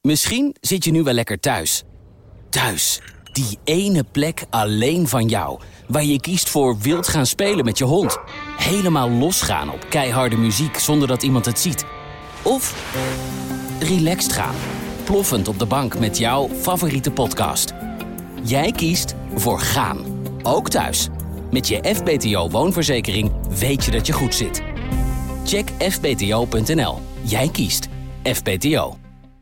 Misschien zit je nu wel lekker thuis. Thuis, die ene plek alleen van jou. Waar je kiest voor wild gaan spelen met je hond. Helemaal losgaan op keiharde muziek zonder dat iemand het ziet. Of relaxed gaan, ploffend op de bank met jouw favoriete podcast. Jij kiest voor gaan, ook thuis. Met je FBTO woonverzekering weet je dat je goed zit. Check fbto.nl. Jij kiest FBTO.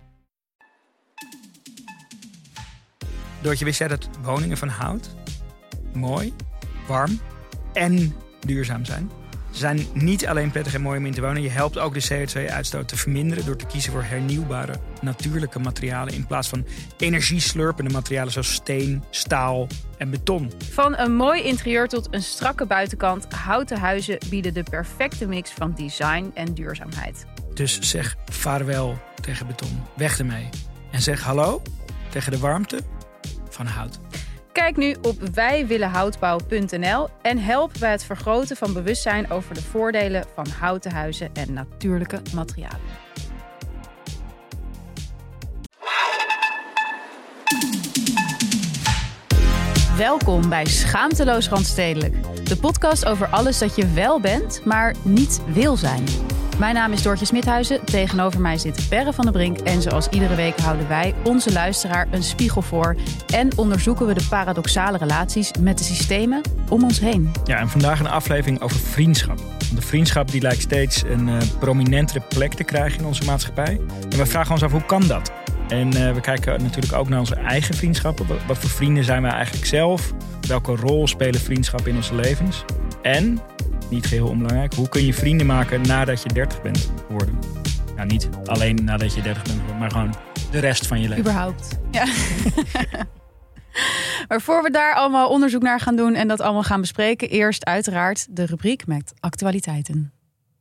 Doortje, wist jij dat woningen van hout mooi, warm en duurzaam zijn? Ze zijn niet alleen prettig en mooi om in te wonen. Je helpt ook de CO2-uitstoot te verminderen door te kiezen voor hernieuwbare, natuurlijke materialen in plaats van energieslurpende materialen zoals steen, staal en beton. Van een mooi interieur tot een strakke buitenkant, houten huizen bieden de perfecte mix van design en duurzaamheid. Dus zeg vaarwel tegen beton. Weg ermee. En zeg hallo tegen de warmte van hout. Kijk nu op wijwillenhoutbouw.nl en help bij het vergroten van bewustzijn over de voordelen van houten huizen en natuurlijke materialen. Welkom bij Schaamteloos Randstedelijk. De podcast over alles dat je wel bent, maar niet wil zijn. Mijn naam is Doortje Smithuizen, tegenover mij zit Perre van der Brink en zoals iedere week houden wij onze luisteraar een spiegel voor en onderzoeken we de paradoxale relaties met de systemen om ons heen. Ja, en vandaag een aflevering over vriendschap. Want de vriendschap die lijkt steeds een prominentere plek te krijgen in onze maatschappij. En we vragen ons af, hoe kan dat? En we kijken natuurlijk ook naar onze eigen vriendschappen. Wat voor vrienden zijn wij eigenlijk zelf? Welke rol spelen vriendschappen in onze levens? En, niet geheel onbelangrijk, hoe kun je vrienden maken nadat je 30 bent geworden? Nou, niet alleen nadat je 30 bent geworden, maar gewoon de rest van je leven. Überhaupt, ja. Maar voor we daar allemaal onderzoek naar gaan doen en dat allemaal gaan bespreken, eerst uiteraard de rubriek met actualiteiten.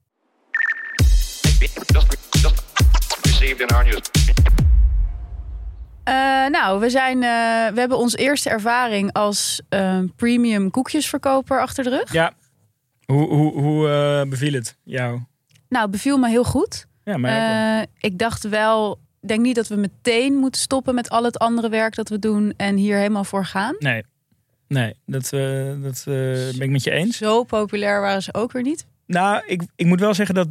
We hebben onze eerste ervaring als premium koekjesverkoper achter de rug. Ja, hoe beviel het jou? Nou, het beviel me heel goed. Ja, maar ik dacht wel, denk niet dat we meteen moeten stoppen met al het andere werk dat we doen en hier helemaal voor gaan. Nee, dat ben ik met je eens. Zo populair waren ze ook weer niet. Nou, ik moet wel zeggen dat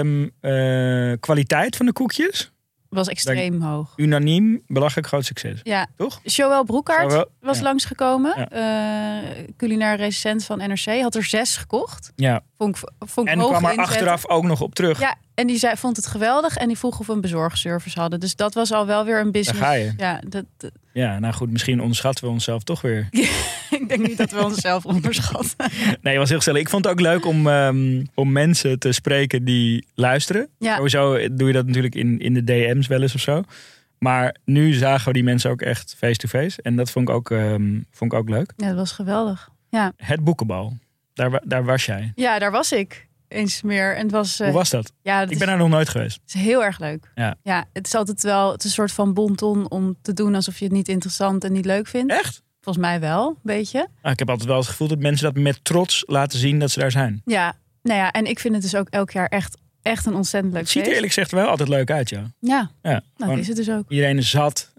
de kwaliteit van de koekjes Was extreem hoog. Unaniem, belachelijk groot succes. Ja. Toch? Joël Broekhaert was langsgekomen. Ja. Culinair recensent van NRC. Had er 6 gekocht. Ja. Vond ik en hoog kwam er inzetten. achteraf ook nog op terug. Ja, en die vond het geweldig. En die vroeg of we een bezorgservice hadden. Dus dat was al wel weer een business. Daar ga je. Ja, Ja, nou goed, misschien onderschatten we onszelf toch weer. Ik denk niet dat we onszelf onderschatten. Nee, het was heel gezellig. Ik vond het ook leuk om mensen te spreken die luisteren. Ja. Sowieso doe je dat natuurlijk in de DM's wel eens of zo. Maar nu zagen we die mensen ook echt face-to-face. En dat vond ik ook leuk. Ja, dat was geweldig. Ja. Het boekenbal. Daar was jij. Ja, daar was ik. Eens meer. En het was, Hoe was dat? Ja, ik ben daar nog nooit geweest. Het is heel erg leuk. Ja, het is altijd wel een soort van bon ton om te doen alsof je het niet interessant en niet leuk vindt. Echt? Volgens mij wel, een beetje. Ik heb altijd wel het gevoel dat mensen dat met trots laten zien dat ze daar zijn. Ja, nou ja, en ik vind het dus ook elk jaar echt een ontzettend leuk Het ziet er feest. eerlijk gezegd wel altijd leuk uit, ja. Ja, Ja, dat is het dus ook. Iedereen is zat.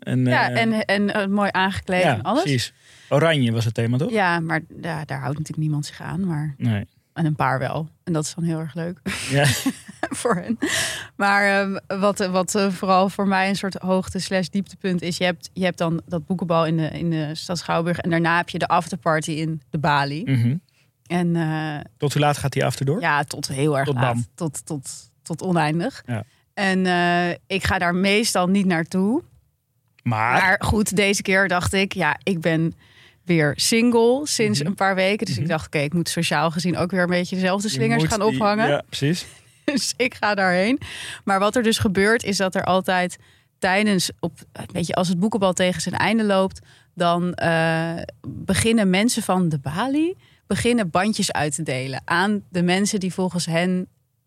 En mooi aangekleed en alles. Precies. Oranje was het thema, toch? Ja, maar daar houdt natuurlijk niemand zich aan. Maar... Nee. En een paar wel. En dat is dan heel erg leuk. Ja. Voor hen. Maar wat vooral voor mij een soort hoogte/dieptepunt is. Je hebt dan dat boekenbal in de stad Schouwburg. En daarna heb je de afterparty in de Bali. Mm-hmm. En, tot hoe laat gaat die after door? Ja, tot heel erg laat. Tot oneindig. Ja. En ik ga daar meestal niet naartoe. Maar goed, deze keer dacht ik... Ja, ik ben weer single sinds een paar weken. Dus ik dacht, oké, ik moet sociaal gezien ook weer een beetje dezelfde slingers gaan ophangen. Ja, precies. Dus ik ga daarheen. Maar wat er dus gebeurt, is dat er altijd tijdens... als het boekenbal tegen zijn einde loopt... dan beginnen mensen van de Bali... bandjes uit te delen aan de mensen die volgens hen...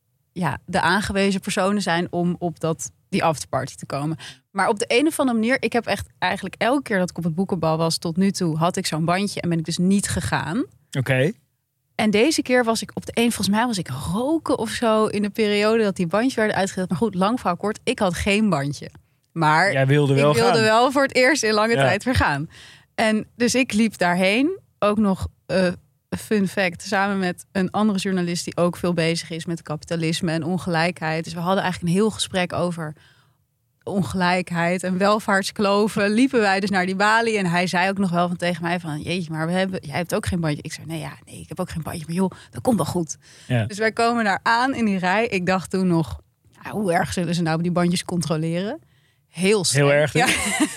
de aangewezen personen zijn om op die afterparty te komen. Maar op de een of andere manier... ik heb echt eigenlijk elke keer dat ik op het boekenbal was... tot nu toe had ik zo'n bandje en ben ik dus niet gegaan. Oké. En deze keer was ik volgens mij was ik roken of zo... in de periode dat die bandjes werden uitgedeeld. Maar goed, lang verhaal kort, ik had geen bandje. Maar Jij wilde wel ik wilde gaan. wel voor het eerst in lange Ja. tijd weer gaan. En dus ik liep daarheen. Ook nog fun fact. Samen met een andere journalist die ook veel bezig is met kapitalisme en ongelijkheid. Dus we hadden eigenlijk een heel gesprek over ongelijkheid en welvaartskloven. Liepen wij dus naar die balie. En hij zei ook nog wel tegen mij van... Jeetje, maar jij hebt ook geen bandje. Ik zei, nee, ik heb ook geen bandje. Maar joh, dat komt wel goed. Ja. Dus wij komen daar aan in die rij. Ik dacht toen nog... Nou, hoe erg zullen ze nou die bandjes controleren? Heel streng. Heel erg. Ja.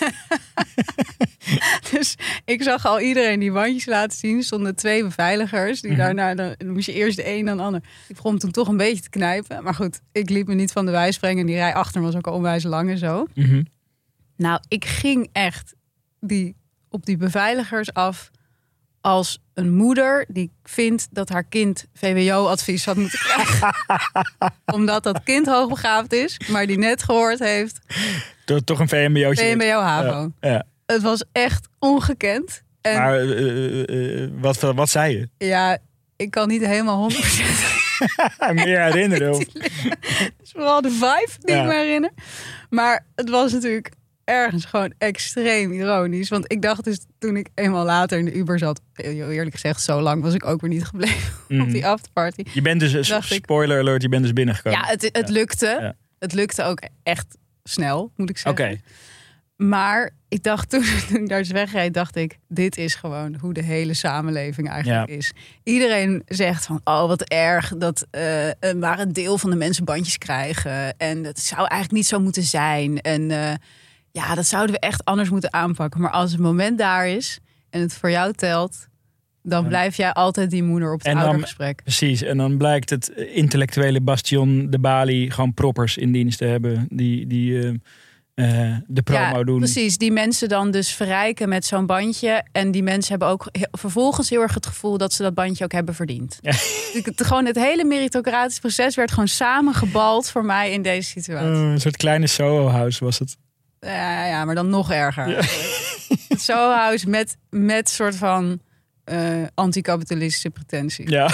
Dus ik zag al iedereen die bandjes laten zien. Er stonden 2 beveiligers. Die daarna, dan moest je eerst de een dan de ander. Ik begon toen toch een beetje te knijpen. Maar goed, ik liet me niet van de wijs brengen. Die rij achter me was ook al onwijs lang en zo. Mhm. Nou, ik ging echt op die beveiligers af als een moeder die vindt dat haar kind VWO-advies had moeten krijgen. Omdat dat kind hoogbegaafd is, maar die net gehoord heeft Toch een VMBO'tje. VMBO-HAVO. Ja. Het was echt ongekend. En Maar wat zei je? ja, ik kan niet helemaal 100%. Meer herinneren. Of... Het is vooral de vibe die ik me herinner. Maar het was natuurlijk ergens gewoon extreem ironisch. Want ik dacht dus toen ik eenmaal later in de Uber zat... Eerlijk gezegd, zo lang was ik ook weer niet gebleven op die afterparty. Je bent dus, spoiler alert, je bent dus binnengekomen. Ja, het lukte. Ja. Het lukte ook echt snel, moet ik zeggen. Oké. Maar ik dacht toen ik daar dus wegreed, dacht ik... dit is gewoon hoe de hele samenleving eigenlijk is. Iedereen zegt van, oh wat erg... dat maar een deel van de mensen bandjes krijgen. En dat zou eigenlijk niet zo moeten zijn. En dat zouden we echt anders moeten aanpakken. Maar als het moment daar is en het voor jou telt... dan blijf jij altijd die moeder op het oudergesprek. Precies, en dan blijkt het intellectuele bastion, de balie... gewoon proppers in dienst te hebben die de promo doen. Precies, die mensen dan dus verrijken met zo'n bandje. En die mensen hebben ook vervolgens heel erg het gevoel... dat ze dat bandje ook hebben verdiend. Ja. Gewoon het hele meritocratische proces... werd gewoon samengebald voor mij in deze situatie. Een soort kleine Soho-house was het. Ja, maar dan nog erger. Ja. Het Soho-house met soort van... anticapitalistische pretentie. Ja.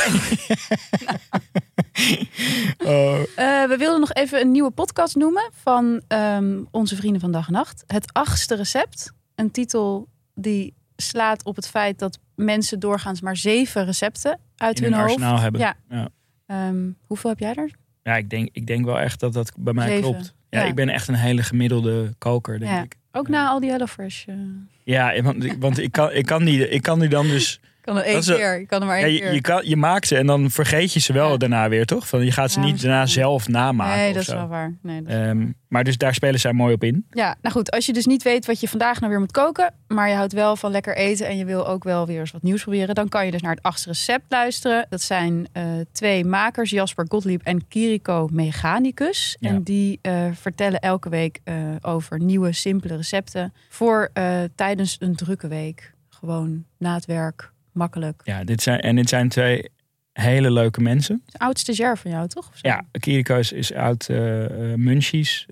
We wilden nog even een nieuwe podcast noemen van onze vrienden van Dag en Nacht. Het 8e recept. Een titel die slaat op het feit dat mensen doorgaans maar 7 recepten uit in hun hoofd arsenaal hebben. Ja. Ja. Hoeveel heb jij er? Ja, ik denk wel echt dat bij mij 7. klopt. Ja, Ja. Ik ben echt een hele gemiddelde koker, denk ik. Ook na al die HelloFresh. Ja, want ik kan die dan dus... Kan er één keer. Je kan er maar één keer. Je maakt ze en dan vergeet je ze wel daarna weer, toch? Van, je gaat ze niet daarna zelf namaken. Nee, of dat is zo. wel waar. Nee, dat is wel waar. Maar dus daar spelen zij mooi op in. Ja, nou goed. Als je dus niet weet wat je vandaag nou weer moet koken... maar je houdt wel van lekker eten... en je wil ook wel weer eens wat nieuws proberen... dan kan je dus naar het 8e recept luisteren. Dat zijn 2 makers, Jasper Gottlieb en Kiriko Mechanicus. Ja. En die vertellen elke week over nieuwe, simpele recepten... voor tijdens een drukke week. Gewoon na het werk, makkelijk. Ja, dit zijn 2 hele leuke mensen. Het oud stagiair van jou, toch? Of zo? Ja, Kiriko is oud Munchies.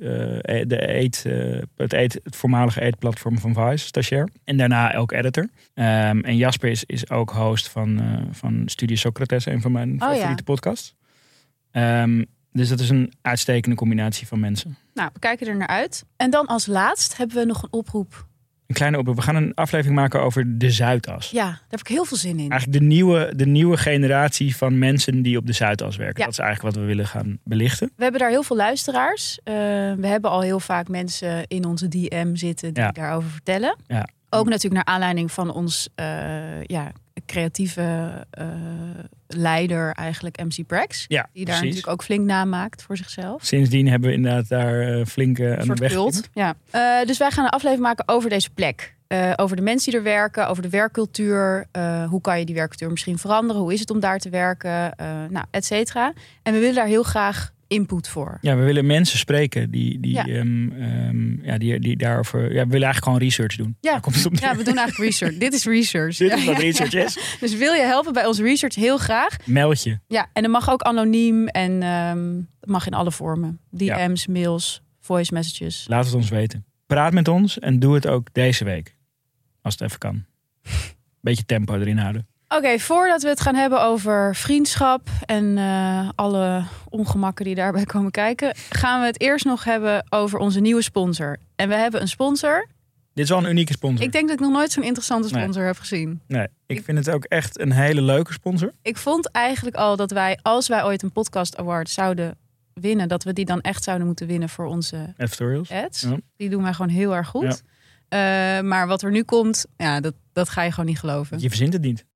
Het voormalige eetplatform van Vice, stagiair. En daarna ook editor. En Jasper is ook host van Studio Socrates, een van mijn favoriete podcasts. Dus dat is een uitstekende combinatie van mensen. Nou, we kijken er naar uit. En dan als laatst hebben we nog een oproep. Een kleine oproep. We gaan een aflevering maken over de Zuidas. Ja, daar heb ik heel veel zin in. Eigenlijk de nieuwe generatie van mensen die op de Zuidas werken. Ja. Dat is eigenlijk wat we willen gaan belichten. We hebben daar heel veel luisteraars. We hebben al heel vaak mensen in onze DM zitten die daarover vertellen. Ja. Ook natuurlijk naar aanleiding van ons creatieve leider eigenlijk, MC Prax. Ja, die daar natuurlijk ook flink namaakt voor zichzelf. Sindsdien hebben we inderdaad daar flink aan de weg. Cult. Ja. Dus wij gaan een aflevering maken over deze plek. Over de mensen die er werken, over de werkcultuur. Hoe kan je die werkcultuur misschien veranderen? Hoe is het om daar te werken? Et cetera. En we willen daar heel graag input voor. Ja, we willen mensen spreken die daarover... Ja, we willen eigenlijk gewoon research doen. Ja, komt het op we doen eigenlijk research. Dit is research. Dit is wat research is. Dus wil je helpen bij onze research, heel graag. Meld je. Ja, en dat mag ook anoniem en dat mag in alle vormen. DM's, mails, voice messages. Laat het ons weten. Praat met ons en doe het ook deze week. Als het even kan. Beetje tempo erin houden. Oké, voordat we het gaan hebben over vriendschap en alle ongemakken die daarbij komen kijken, gaan we het eerst nog hebben over onze nieuwe sponsor. En we hebben een sponsor. Dit is wel een unieke sponsor. Ik denk dat ik nog nooit zo'n interessante sponsor heb gezien. Nee, ik vind het ook echt een hele leuke sponsor. Ik vond eigenlijk al dat wij, als wij ooit een podcast award zouden winnen, dat we die dan echt zouden moeten winnen voor onze editorials. ads. Ja. Die doen wij gewoon heel erg goed. Ja. Maar wat er nu komt, ja, dat ga je gewoon niet geloven. Je verzint het niet.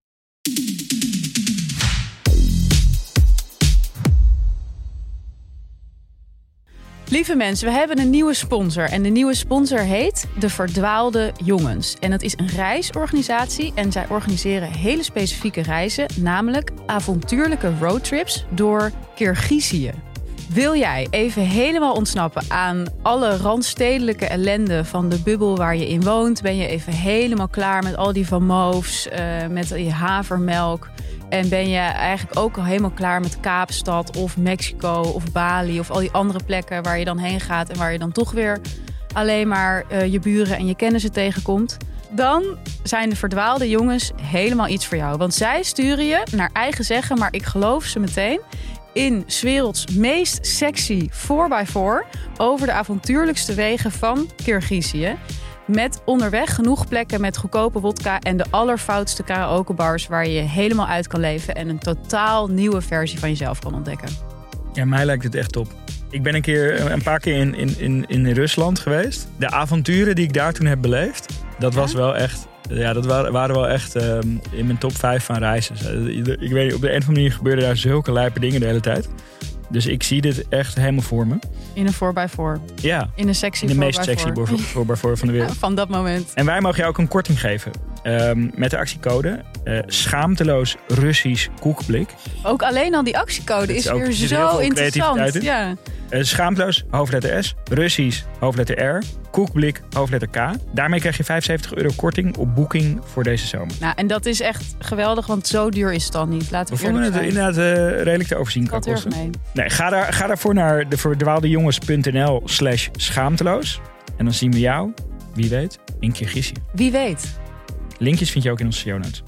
Lieve mensen, we hebben een nieuwe sponsor. En de nieuwe sponsor heet De Verdwaalde Jongens. En dat is een reisorganisatie. En zij organiseren hele specifieke reizen. Namelijk avontuurlijke roadtrips door Kirgizië. Wil jij even helemaal ontsnappen aan alle randstedelijke ellende van de bubbel waar je in woont? Ben je even helemaal klaar met al die Van Moofs, met je havermelk? En ben je eigenlijk ook al helemaal klaar met Kaapstad of Mexico of Bali of al die andere plekken waar je dan heen gaat en waar je dan toch weer alleen maar je buren en je kennissen tegenkomt? Dan zijn De Verdwaalde Jongens helemaal iets voor jou. Want zij sturen je naar eigen zeggen, maar ik geloof ze meteen, in 's werelds meest sexy 4x4 over de avontuurlijkste wegen van Kirgizië. Met onderweg genoeg plekken met goedkope wodka en de allerfoutste karaokebars waar je je helemaal uit kan leven en een totaal nieuwe versie van jezelf kan ontdekken. Ja, mij lijkt het echt top. Ik ben een paar keer in Rusland geweest. De avonturen die ik daar toen heb beleefd, dat was wel echt. Ja, dat waren wel echt in mijn top 5 van reizen. Ik weet niet, op de een of andere manier gebeurden daar zulke lijpe dingen de hele tijd. Dus ik zie dit echt helemaal voor me. In een 4x4. Ja. In een sexy 4x4. In de meest sexy 4x4 van de wereld. Van dat moment. En wij mogen jou ook een korting geven. Met de actiecode Schaamteloos Russisch Koekblik. Ook alleen al die actiecode is weer zo interessant. Ja. Schaamteloos, hoofdletter S. Russisch, hoofdletter R. Koekblik, hoofdletter K. Daarmee krijg je €75 korting op boeking voor deze zomer. Nou, en dat is echt geweldig, want zo duur is het dan niet. Laten we vonden het inderdaad redelijk te overzien kan kosten. Mee. Nee, ga daarvoor naar deverdwaaldejongens.nl/schaamteloos. En dan zien we jou, wie weet, in Kirgizië. Wie weet. Linkjes vind je ook in onze show notes.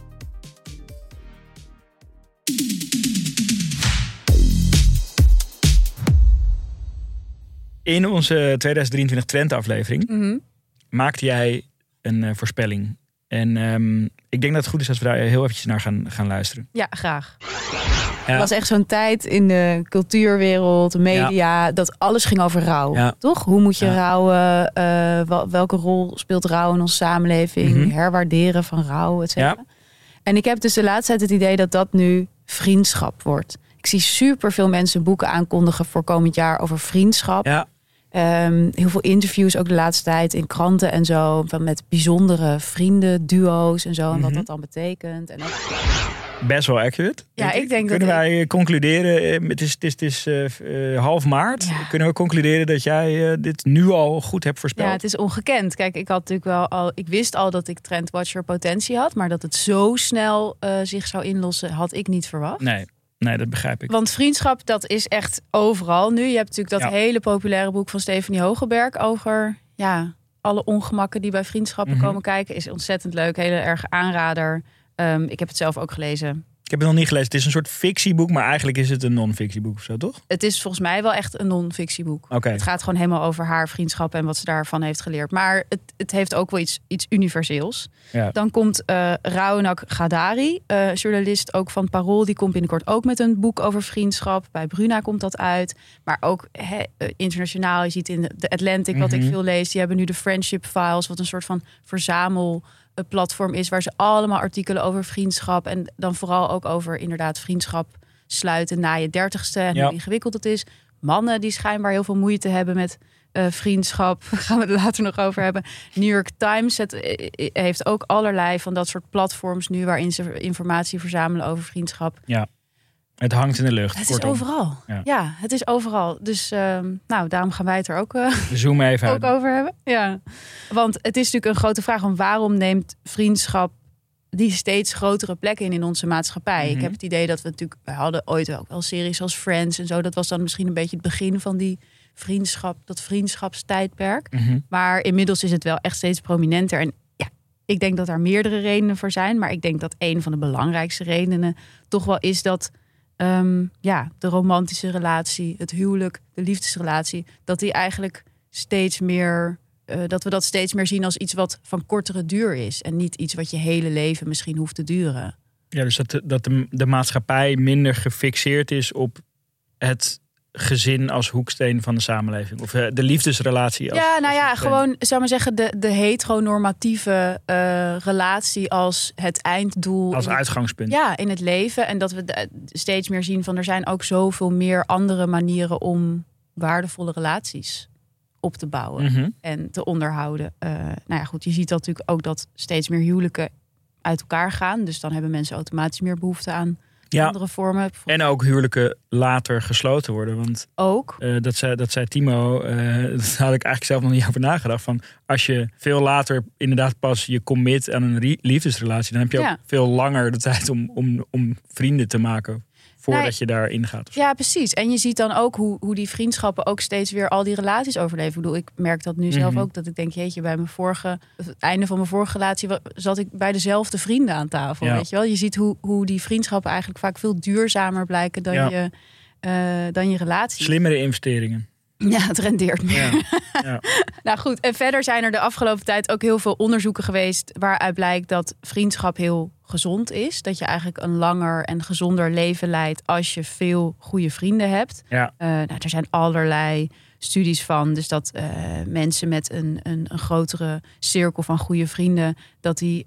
In onze 2023 Twente-aflevering maakte jij een voorspelling. En ik denk dat het goed is als we daar heel eventjes naar gaan luisteren. Ja, graag. Ja. Het was echt zo'n tijd in de cultuurwereld, de media, dat alles ging over rouw. Ja. Toch? Hoe moet je rouwen? Welke rol speelt rouw in onze samenleving? Herwaarderen van rouw, et cetera. Ja. En ik heb dus de laatste tijd het idee dat dat nu vriendschap wordt. Ik zie super veel mensen boeken aankondigen voor komend jaar over vriendschap. Ja. Heel veel interviews ook de laatste tijd in kranten en zo. Met bijzondere vrienden, duo's en zo. En wat dat dan betekent. En ook... Best wel accurate. Ja, ik denk Kunnen wij concluderen, het is half maart. Ja. Kunnen we concluderen dat jij dit nu al goed hebt voorspeld? Ja, het is ongekend. Kijk, ik wist al dat ik Trendwatcher potentie had. Maar dat het zo snel zich zou inlossen, had ik niet verwacht. Nee, dat begrijp ik. Want vriendschap, dat is echt overal nu. Je hebt natuurlijk dat hele populaire boek van Stephanie Hogeberg over alle ongemakken die bij vriendschappen komen kijken. Is ontzettend leuk, hele erg aanrader. Ik heb het zelf ook gelezen. Ik heb het nog niet gelezen. Het is een soort fictieboek, maar eigenlijk is het een non-fictieboek of zo, toch? Het is volgens mij wel echt een non-fictieboek. Okay. Het gaat gewoon helemaal over haar vriendschap en wat ze daarvan heeft geleerd. Maar het heeft ook wel iets universeels. Ja. Dan komt Raunak Gadari, journalist ook van Parool. Die komt binnenkort ook met een boek over vriendschap. Bij Bruna komt dat uit. Maar ook internationaal. Je ziet in de Atlantic, wat ik veel lees. Die hebben nu de Friendship Files, wat een soort van platform is waar ze allemaal artikelen over vriendschap en dan vooral ook over inderdaad vriendschap sluiten na je 30ste en hoe ingewikkeld het is. Mannen die schijnbaar heel veel moeite hebben met vriendschap, gaan we het later nog over hebben. New York Times heeft ook allerlei van dat soort platforms nu waarin ze informatie verzamelen over vriendschap. Ja. Het hangt in de lucht. Het is overal. Ja, het is overal. Dus daarom gaan wij het er ook, even ook over hebben. Ja. Want het is natuurlijk een grote vraag om waarom neemt vriendschap die steeds grotere plekken in onze maatschappij. Ik heb het idee dat we hadden ooit ook wel series als Friends en zo. Dat was dan misschien een beetje het begin van die vriendschapstijdperk. Maar inmiddels is het wel echt steeds prominenter. En Ik denk dat daar meerdere redenen voor zijn. Maar ik denk dat een van de belangrijkste redenen toch wel is dat de romantische relatie, het huwelijk, de liefdesrelatie, dat die eigenlijk steeds meer, dat we dat steeds meer zien als iets wat van kortere duur is. En niet iets wat je hele leven misschien hoeft te duren. Ja, dus dat de maatschappij minder gefixeerd is op het gezin als hoeksteen van de samenleving. Of de liefdesrelatie. Gewoon, zou maar zeggen, de heteronormatieve relatie als het einddoel. Als uitgangspunt. Ja, in het leven. En dat we steeds meer zien van er zijn ook zoveel meer andere manieren om waardevolle relaties op te bouwen en te onderhouden. Je ziet dat natuurlijk ook dat steeds meer huwelijken uit elkaar gaan. Dus dan hebben mensen automatisch meer behoefte aan andere vormen. En ook huwelijken later gesloten worden. Want ook. Dat zei Timo, daar had ik eigenlijk zelf nog niet over nagedacht. Van als je veel later inderdaad pas je commit aan een liefdesrelatie, dan heb je ook veel langer de tijd om vrienden te maken voordat je daarin gaat. Ja, precies. En je ziet dan ook hoe die vriendschappen ook steeds weer al die relaties overleven. Ik bedoel, ik merk dat nu zelf ook. Dat ik denk, jeetje, bij het einde van mijn vorige relatie zat ik bij dezelfde vrienden aan tafel. Ja. Weet je wel? Je ziet hoe die vriendschappen eigenlijk vaak veel duurzamer blijken dan je relatie. Slimmere investeringen. Ja, het rendeert meer. Ja. Nou goed, en verder zijn er de afgelopen tijd ook heel veel onderzoeken geweest waaruit blijkt dat vriendschap heel gezond is. Dat je eigenlijk een langer en gezonder leven leidt als je veel goede vrienden hebt. Ja. Er zijn allerlei studies van. Dus dat mensen met een grotere cirkel van goede vrienden, dat die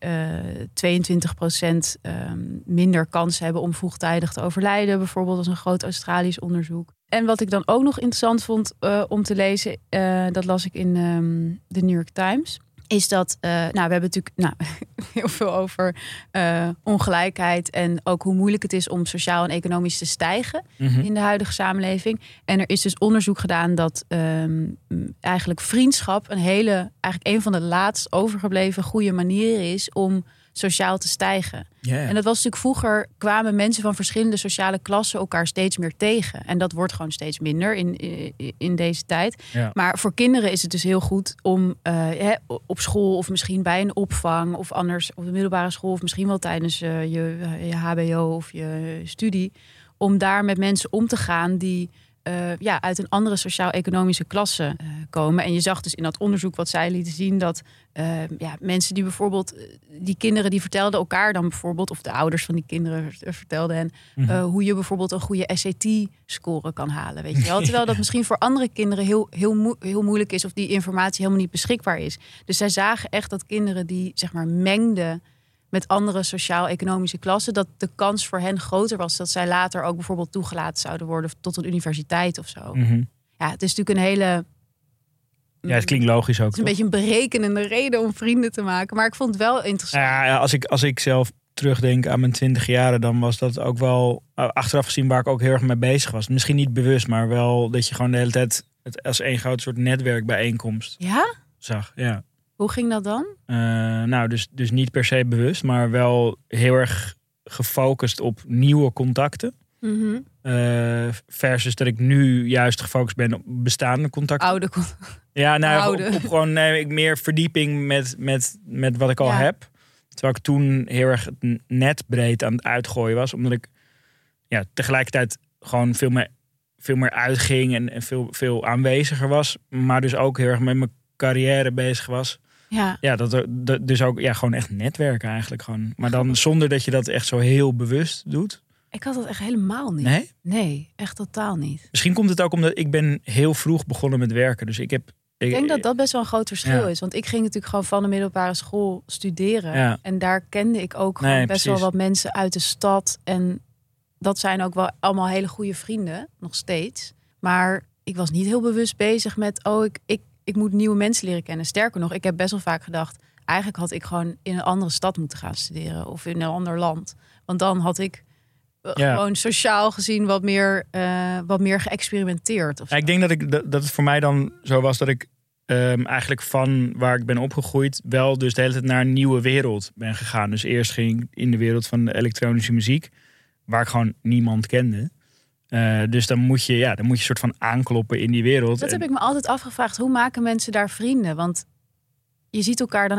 22% minder kans hebben om vroegtijdig te overlijden. Bijvoorbeeld als een groot Australisch onderzoek. En wat ik dan ook nog interessant vond om te lezen, dat las ik in de New York Times, is dat, we hebben natuurlijk heel veel over ongelijkheid en ook hoe moeilijk het is om sociaal en economisch te stijgen in de huidige samenleving. En er is dus onderzoek gedaan dat eigenlijk vriendschap eigenlijk een van de laatst overgebleven goede manieren is om sociaal te stijgen. Yeah. En dat was natuurlijk vroeger, kwamen mensen van verschillende sociale klassen elkaar steeds meer tegen. En dat wordt gewoon steeds minder in deze tijd. Yeah. Maar voor kinderen is het dus heel goed om op school of misschien bij een opvang of anders op de middelbare school of misschien wel tijdens je HBO of je studie, om daar met mensen om te gaan die uit een andere sociaal-economische klasse komen. En je zag dus in dat onderzoek wat zij lieten zien dat mensen die bijvoorbeeld, die kinderen die vertelden elkaar dan bijvoorbeeld, of de ouders van die kinderen vertelden hen hoe je bijvoorbeeld een goede SAT-score kan halen. Weet je wel? Terwijl dat misschien voor andere kinderen heel moeilijk is of die informatie helemaal niet beschikbaar is. Dus zij zagen echt dat kinderen die zeg maar mengden met andere sociaal-economische klassen, dat de kans voor hen groter was dat zij later ook bijvoorbeeld toegelaten zouden worden tot een universiteit of zo. Ja, het is natuurlijk een hele... Ja, het klinkt logisch ook. Het is een beetje een berekenende reden om vrienden te maken, maar ik vond het wel interessant. Ja, als ik zelf terugdenk aan mijn 20 jaren, dan was dat ook wel achteraf gezien waar ik ook heel erg mee bezig was. Misschien niet bewust, maar wel dat je gewoon de hele tijd het als één groot soort netwerkbijeenkomst zag. Ja. Hoe ging dat dan? Dus niet per se bewust, maar wel heel erg gefocust op nieuwe contacten. Versus dat ik nu juist gefocust ben op bestaande contacten. Oude contacten. Ja, op gewoon meer verdieping met wat ik al heb. Terwijl ik toen heel erg het net breed aan het uitgooien was. Omdat ik tegelijkertijd gewoon veel meer uitging en veel aanweziger was. Maar dus ook heel erg met mijn carrière bezig was. Ja, dus ook gewoon echt netwerken eigenlijk gewoon. Maar dan zonder dat je dat echt zo heel bewust doet. Ik had dat echt helemaal niet. Nee, echt totaal niet. Misschien komt het ook omdat ik ben heel vroeg begonnen met werken. Dus ik denk dat dat best wel een groot verschil is. Want ik ging natuurlijk gewoon van de middelbare school studeren. Ja. En daar kende ik ook gewoon best wel wat mensen uit de stad. En dat zijn ook wel allemaal hele goede vrienden, nog steeds. Maar ik was niet heel bewust bezig met, ik moet nieuwe mensen leren kennen. Sterker nog, ik heb best wel vaak gedacht, eigenlijk had ik gewoon in een andere stad moeten gaan studeren. Of in een ander land. Want dan had ik gewoon sociaal gezien wat meer geëxperimenteerd. Of zo. Ja, ik denk dat het voor mij dan zo was dat ik eigenlijk van waar ik ben opgegroeid wel dus de hele tijd naar een nieuwe wereld ben gegaan. Dus eerst ging ik in de wereld van de elektronische muziek, waar ik gewoon niemand kende. Dus dan moet je soort van aankloppen in die wereld. Dat heb ik me altijd afgevraagd. Hoe maken mensen daar vrienden? Want je ziet elkaar dan eigenlijk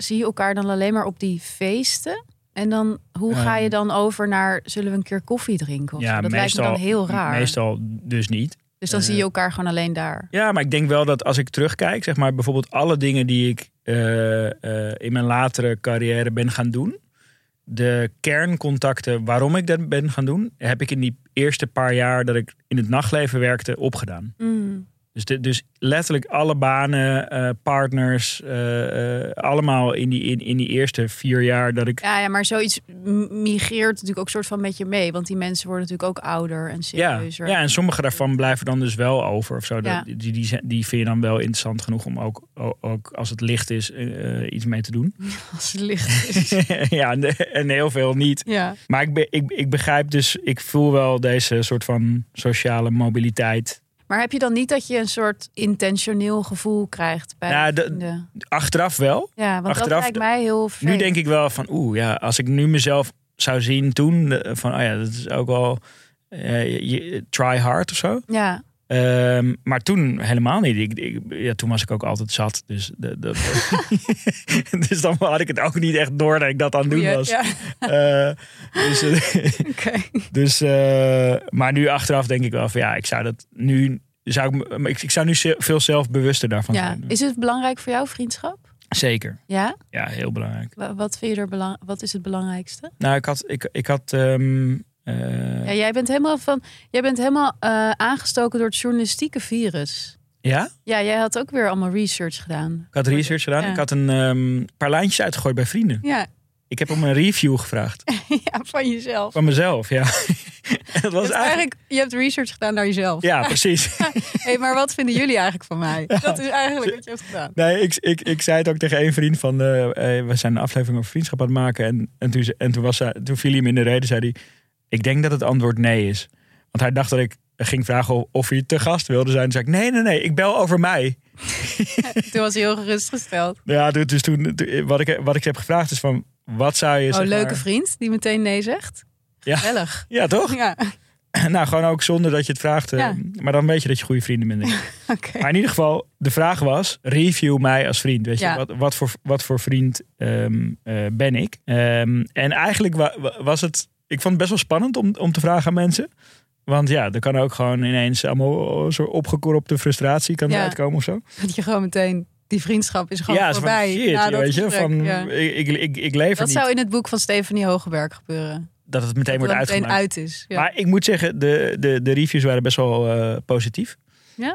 zie je elkaar dan alleen maar op die feesten? En dan, hoe ga je dan over naar, zullen we een keer koffie drinken? Of zo? Dat lijkt me dan heel raar. Meestal dus niet. Dus dan zie je elkaar gewoon alleen daar. Ja, maar ik denk wel dat als ik terugkijk, zeg maar bijvoorbeeld alle dingen die ik in mijn latere carrière ben gaan doen. De kerncontacten waarom ik dat ben gaan doen, heb ik in die eerste paar jaar dat ik in het nachtleven werkte opgedaan. Dus letterlijk alle banen, partners, allemaal in die eerste 4 jaar dat ik... Ja, maar zoiets migreert natuurlijk ook soort van met je mee. Want die mensen worden natuurlijk ook ouder en serieuzer. Ja, en sommige daarvan blijven dan dus wel over of zo. Ja. Die vind je dan wel interessant genoeg om ook als het licht is iets mee te doen. Als het licht is. Ja, en heel veel niet. Ja. Maar ik begrijp dus, ik voel wel deze soort van sociale mobiliteit. Maar heb je dan niet dat je een soort intentioneel gevoel krijgt bij vrienden? Achteraf wel. Ja, want achteraf, dat lijkt mij heel vervelend. Nu denk ik wel van, als ik nu mezelf zou zien toen, dat is ook wel try hard of zo. Ja. Maar toen helemaal niet. Toen was ik ook altijd zat. Dus, dus dan had ik het ook niet echt door dat ik dat aan het doen was. Ja. Dus, maar nu achteraf denk ik wel van ik zou dat nu... Ik zou nu veel zelfbewuster daarvan zijn. Is het belangrijk voor jou, vriendschap? Zeker. Ja? Ja, heel belangrijk. Wat vind je wat is het belangrijkste? Nou, ik had jij bent helemaal aangestoken door het journalistieke virus. Ja? Ja, jij had ook weer allemaal research gedaan. Ik had research gedaan. Ja. Ik had een paar lijntjes uitgegooid bij vrienden. Ja. Ik heb om een review gevraagd. Ja, van jezelf. Van mezelf, ja. Dat was je hebt research gedaan naar jezelf. Ja, precies. Hey, maar wat vinden jullie eigenlijk van mij? Ja. Dat is eigenlijk wat je hebt gedaan. Nee, ik zei het ook tegen een vriend van... we zijn een aflevering over vriendschap aan het maken. En toen viel hij hem in de reden, zei hij... Ik denk dat het antwoord nee is. Want hij dacht dat ik ging vragen of hij te gast wilde zijn. Toen zei ik, nee, ik bel over mij. Toen was hij heel gerustgesteld. Ja, dus toen wat ik heb gevraagd is van... Wat zou je leuke vriend die meteen nee zegt. Gezellig. Ja, toch? Ja. Nou, gewoon ook zonder dat je het vraagt. Ja. Maar dan weet je dat je goede vrienden bent. Okay. Maar in ieder geval, de vraag was... Review mij als vriend. Weet je, wat voor vriend ben ik? En eigenlijk was het... Ik vond het best wel spannend om te vragen aan mensen. Want er kan ook gewoon ineens allemaal zo opgekorrupte frustratie kan uitkomen of zo. Dat je gewoon meteen... Die vriendschap is gewoon voorbij. Weet je, ik leef dat zou in het boek van Stephanie Hogeberg gebeuren. Dat het meteen wordt uitgemaakt. Uit is. Ja. Maar ik moet zeggen, de reviews waren best wel positief. Ja?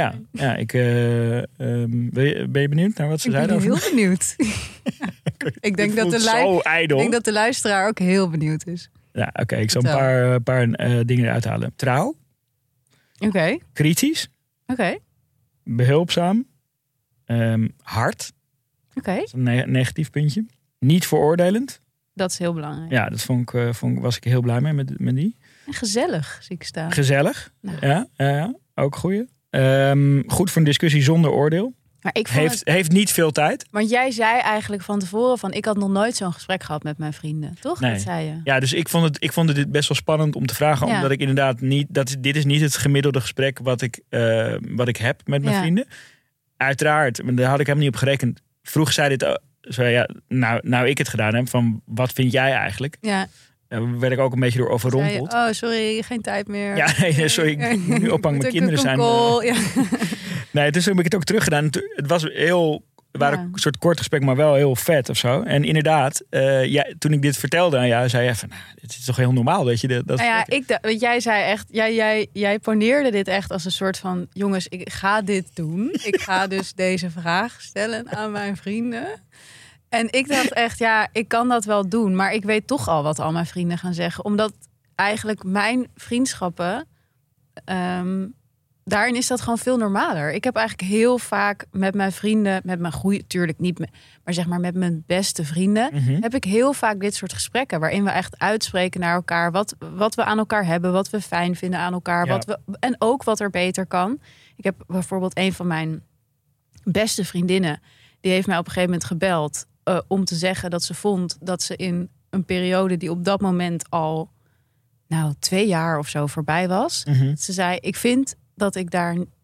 Ben je benieuwd naar wat ze zeiden? Ik ben heel benieuwd. Ik denk dat de luisteraar ook heel benieuwd is. Ja, oké. Ik zal een paar dingen eruit halen. Trouw. Oké. Kritisch. Oké. Behulpzaam. Hard. Oké. Dat is een negatief puntje. Niet veroordelend. Dat is heel belangrijk. Ja, dat was ik heel blij mee met die. En gezellig, zie ik staan. Gezellig. Nou. Ja, ook goeie. Goed voor een discussie zonder oordeel. Maar heeft niet veel tijd. Want jij zei eigenlijk van tevoren van... ik had nog nooit zo'n gesprek gehad met mijn vrienden. Toch? Nee. Dat zei je. Ja, dus ik vond het best wel spannend om te vragen. Ja. Omdat ik inderdaad niet... Dit is niet het gemiddelde gesprek wat ik heb met mijn vrienden. Uiteraard, maar daar had ik helemaal niet op gerekend. Vroeg zij dit... Nou ik het gedaan heb, van wat vind jij eigenlijk? Ja. Daar werd ik ook een beetje door overrompeld. Sorry, geen tijd meer. Ja, nee, sorry, ik moet nu ophangen. Mijn kinderen zijn... Nee, dus heb ik het ook teruggedaan. Het was waren een soort kort gesprek, maar wel heel vet of zo. En inderdaad, toen ik dit vertelde aan jou, zei je van, het is toch heel normaal dat je dat... Want jij zei echt, jij poneerde dit echt als een soort van, jongens, ik ga dit doen. Ik ga dus deze vraag stellen aan mijn vrienden. En ik dacht echt, ik kan dat wel doen. Maar ik weet toch al wat al mijn vrienden gaan zeggen. Omdat eigenlijk mijn vriendschappen... daarin is dat gewoon veel normaler. Ik heb eigenlijk heel vaak met mijn vrienden... met mijn goede, tuurlijk niet... maar zeg maar met mijn beste vrienden... heb ik heel vaak dit soort gesprekken... waarin we echt uitspreken naar elkaar... wat we aan elkaar hebben, wat we fijn vinden aan elkaar... en ook wat er beter kan. Ik heb bijvoorbeeld een van mijn beste vriendinnen... die heeft mij op een gegeven moment gebeld... om te zeggen dat ze vond dat ze in een periode... die op dat moment al 2 jaar of zo voorbij was... Ze zei, ik vind... dat ik daar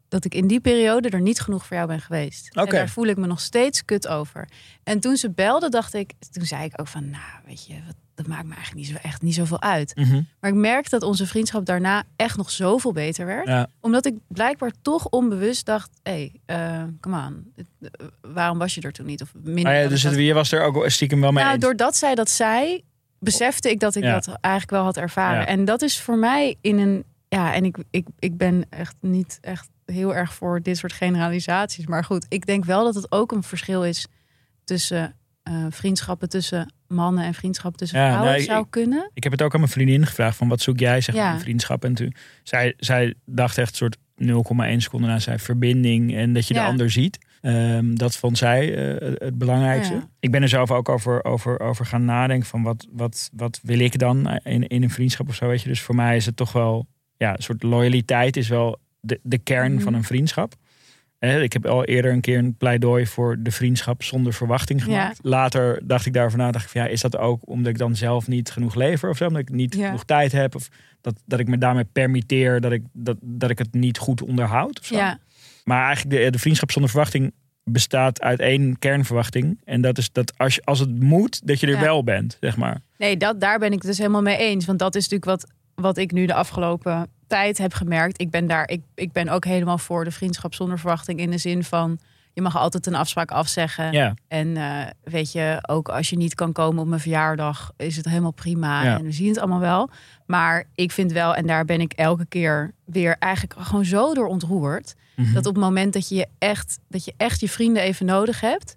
dat ik in die periode er niet genoeg voor jou ben geweest. Oké. En daar voel ik me nog steeds kut over. En toen ze belde, toen zei ik ook van, nou, weet je, dat maakt me eigenlijk niet zoveel uit. Mm-hmm. Maar ik merk dat onze vriendschap daarna echt nog zoveel beter werd. Ja. Omdat ik blijkbaar toch onbewust dacht, come on, waarom was je er toen niet? Of minder. Dus je was er ook stiekem wel mee eens. Doordat zij dat zei, besefte ik dat ik dat eigenlijk wel had ervaren. Ja. En dat is voor mij en ik ben echt niet echt heel erg voor dit soort generalisaties. Maar goed, ik denk wel dat het ook een verschil is tussen vriendschappen tussen mannen en vriendschappen tussen vrouwen zou kunnen. Ik heb het ook aan mijn vriendin gevraagd van wat zoek jij, zeg maar, in vriendschap. En toen zij dacht echt soort 0,1 seconde na zei verbinding en dat je de ander ziet. Dat vond zij het belangrijkste. Ja. Ik ben er zelf ook over gaan nadenken van wat wil ik dan in een vriendschap of zo, weet je. Dus voor mij is het toch wel een soort loyaliteit is wel de kern van een vriendschap. Ik heb al eerder een keer een pleidooi voor de vriendschap zonder verwachting gemaakt. Ja. Later dacht ik daarover na, is dat ook omdat ik dan zelf niet genoeg lever of zo, omdat ik niet genoeg tijd heb of dat ik me daarmee permitteer dat ik het niet goed onderhoud of zo. Ja. Maar eigenlijk de vriendschap zonder verwachting bestaat uit één kernverwachting en dat is dat als het moet, dat je er wel bent, zeg maar. Nee, daar ben ik het dus helemaal mee eens, want dat is natuurlijk wat ik nu de afgelopen tijd heb gemerkt. Ik ben ook helemaal voor de vriendschap zonder verwachting in de zin van je mag altijd een afspraak afzeggen. Ja. En weet je, ook als je niet kan komen op mijn verjaardag is het helemaal prima. Ja. En we zien het allemaal wel. Maar ik vind wel, en daar ben ik elke keer weer eigenlijk gewoon zo door ontroerd, dat op het moment dat je echt je vrienden even nodig hebt,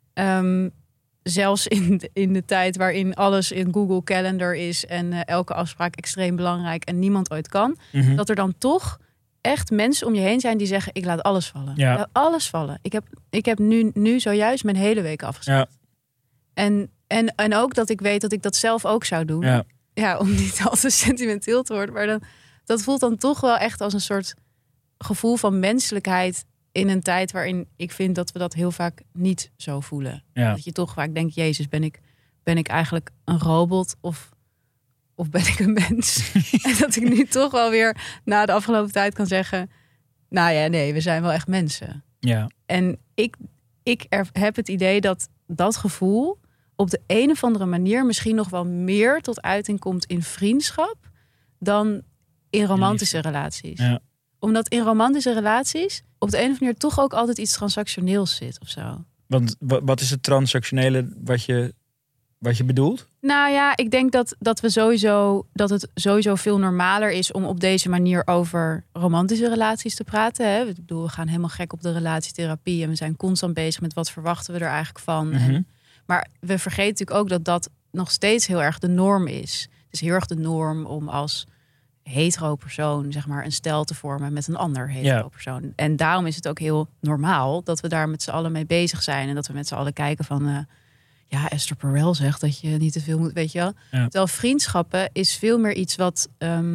zelfs in de tijd waarin alles in Google Calendar is en elke afspraak extreem belangrijk en niemand ooit kan, dat er dan toch echt mensen om je heen zijn die zeggen, ik laat alles vallen. Ja. Ik laat alles vallen. Ik heb nu zojuist mijn hele week afgezet. Ja. En ook dat ik weet dat ik dat zelf ook zou doen. Ja, ja, om niet al te sentimenteel te worden. Maar dat voelt dan toch wel echt als een soort gevoel van menselijkheid in een tijd waarin ik vind dat we dat heel vaak niet zo voelen. Ja. Dat je toch vaak denkt, Jezus, ben ik eigenlijk een robot of ben ik een mens? En dat ik nu toch wel weer na de afgelopen tijd kan zeggen, nou ja, nee, we zijn wel echt mensen. Ja. En ik heb het idee dat gevoel op de een of andere manier misschien nog wel meer tot uiting komt in vriendschap dan in romantische relaties. Ja. Omdat in romantische relaties op de een of andere manier toch ook altijd iets transactioneels zit of zo. Want wat is het transactionele wat je bedoelt? Nou ja, ik denk dat het sowieso veel normaler is om op deze manier over romantische relaties te praten. Hè? We gaan helemaal gek op de relatietherapie en we zijn constant bezig met wat verwachten we er eigenlijk van. Maar we vergeten natuurlijk ook dat nog steeds heel erg de norm is. Het is heel erg de norm om als hetero persoon, zeg maar, een stel te vormen met een ander hetero persoon. En daarom is het ook heel normaal dat we daar met z'n allen mee bezig zijn en dat we met z'n allen kijken van Esther Perel zegt dat je niet te veel moet, weet je wel. Ja. Terwijl vriendschappen is veel meer iets wat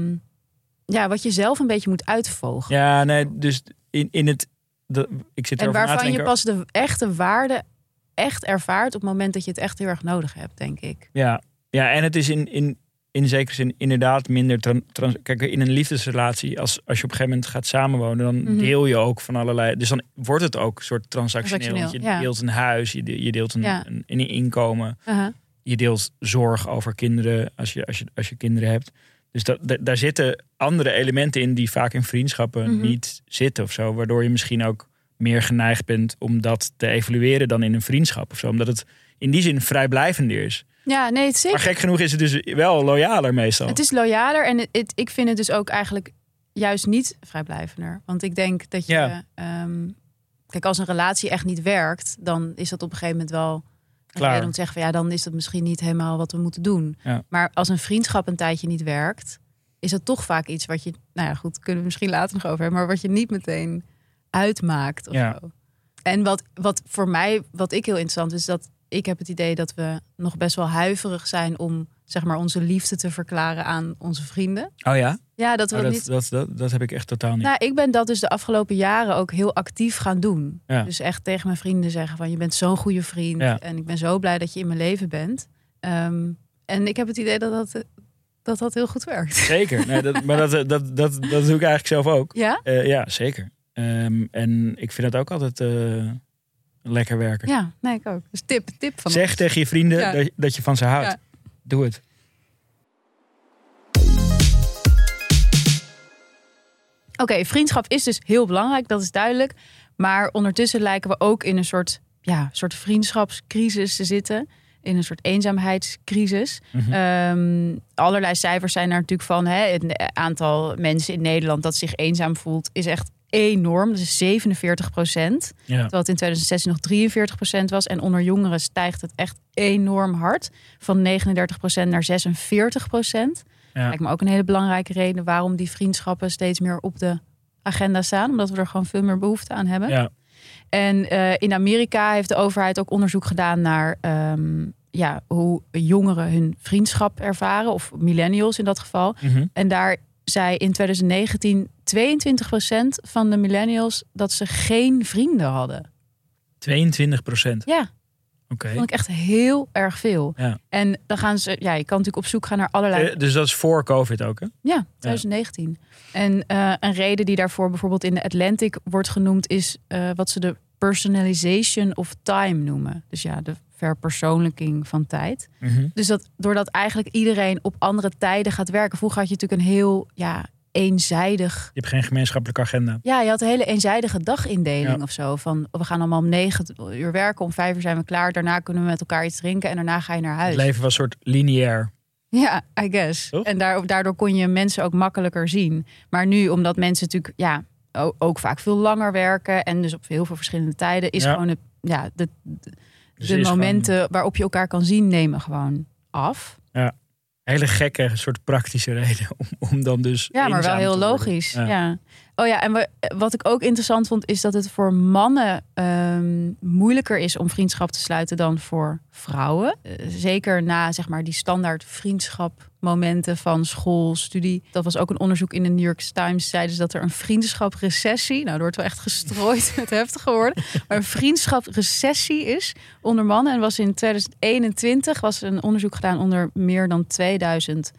je zelf een beetje moet uitvogelen. Ja, nee, dus in het ik zit en waarvan je pas de echte waarde echt ervaart op het moment dat je het echt heel erg nodig hebt, denk ik. Ja, en het is in zekere zin inderdaad minder kijk, in een liefdesrelatie, als je op een gegeven moment gaat samenwonen, dan deel je ook van allerlei. Dus dan wordt het ook een soort transactioneel. Want je deelt een huis, je deelt een inkomen. Je deelt zorg over kinderen als je kinderen hebt. Dus daar zitten andere elementen in die vaak in vriendschappen niet zitten of zo. Waardoor je misschien ook meer geneigd bent om dat te evalueren dan in een vriendschap of zo. Omdat het in die zin vrijblijvender is. Ja, nee, het zeker. Maar gek genoeg is het dus wel loyaler meestal. Het is loyaler en ik vind het dus ook eigenlijk juist niet vrijblijvender. Want ik denk dat je... kijk, als een relatie echt niet werkt, dan is dat op een gegeven moment wel een reden om te zeggen van dan is dat misschien niet helemaal wat we moeten doen. Ja. Maar als een vriendschap een tijdje niet werkt, is dat toch vaak iets wat je, goed, kunnen we misschien later nog over hebben, maar wat je niet meteen uitmaakt of zo. En wat voor mij, wat ik heel interessant is, dat ik heb het idee dat we nog best wel huiverig zijn om, zeg maar, onze liefde te verklaren aan onze vrienden. Oh ja? Ja, dat heb ik echt totaal niet. Nou, ik ben dat dus de afgelopen jaren ook heel actief gaan doen. Ja. Dus echt tegen mijn vrienden zeggen van, je bent zo'n goede vriend. Ja. En ik ben zo blij dat je in mijn leven bent. En ik heb het idee dat heel goed werkt. Zeker. Nee, maar dat doe ik eigenlijk zelf ook. Ja? Ja, zeker. En ik vind dat ook altijd lekker werken. Ja, nee, ik ook. Dus tip van Zeg ons. tegen je vrienden dat je van ze houdt. Ja. Doe het. Oké, vriendschap is dus heel belangrijk, dat is duidelijk. Maar ondertussen lijken we ook in een soort vriendschapscrisis te zitten. In een soort eenzaamheidscrisis. Allerlei cijfers zijn er natuurlijk van. Het aantal mensen in Nederland dat zich eenzaam voelt is echt enorm. Dat is 47%. Terwijl het in 2016 nog 43% was. En onder jongeren stijgt het echt enorm hard. Van 39% naar 46%. Ja. Lijkt me ook een hele belangrijke reden waarom die vriendschappen steeds meer op de agenda staan. Omdat we er gewoon veel meer behoefte aan hebben. Ja. En in Amerika heeft de overheid ook onderzoek gedaan naar hoe jongeren hun vriendschap ervaren. Of millennials in dat geval. En daar zei in 2019 22% van de millennials dat ze geen vrienden hadden. 22%? Ja. Oké. Dat vond ik echt heel erg veel. Ja. En dan gaan ze, je kan natuurlijk op zoek gaan naar allerlei... Dus dat is voor COVID ook, hè? Ja, 2019. Ja. En een reden die daarvoor bijvoorbeeld in de Atlantic wordt genoemd is wat ze de personalization of time noemen. Dus de verpersoonlijking van tijd. Dus doordat eigenlijk iedereen op andere tijden gaat werken. Vroeger had je natuurlijk een heel eenzijdig... Je hebt geen gemeenschappelijke agenda. Ja, je had een hele eenzijdige dagindeling of zo. Van we gaan allemaal om 9 uur werken, om 5 uur zijn we klaar. Daarna kunnen we met elkaar iets drinken en daarna ga je naar huis. Het leven was een soort lineair. Ja, I guess. Toch? En daardoor kon je mensen ook makkelijker zien. Maar nu, omdat mensen natuurlijk ook vaak veel langer werken en dus op heel veel verschillende tijden, is gewoon de momenten gewoon... waarop je elkaar kan zien, nemen gewoon af. Ja. Hele gekke soort praktische reden om dan dus. Ja, maar wel heel logisch. Ja. Oh ja, en wat ik ook interessant vond, is dat het voor mannen moeilijker is om vriendschap te sluiten dan voor vrouwen. Zeker na die standaard vriendschapmomenten van school, studie. Dat was ook een onderzoek in de New York Times. Zeiden ze dat er een vriendschaprecessie, nou, er wordt wel echt gestrooid met heftige woorden, maar een vriendschaprecessie is onder mannen. En was in 2021 was een onderzoek gedaan onder meer dan 2000